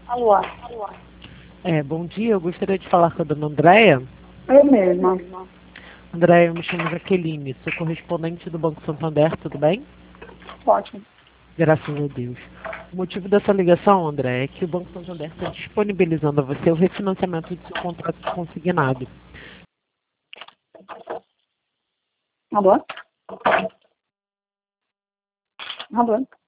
Alô? Bom dia, eu gostaria de falar com a dona Andréia. Eu mesma. Andréia, eu me chamo Jaqueline, sou correspondente do Banco Santander, tudo bem? Ótimo. Graças a Deus. O motivo dessa ligação, André, é que o Banco Santander está disponibilizando a você o refinanciamento do seu contrato consignado. Alô? Alô?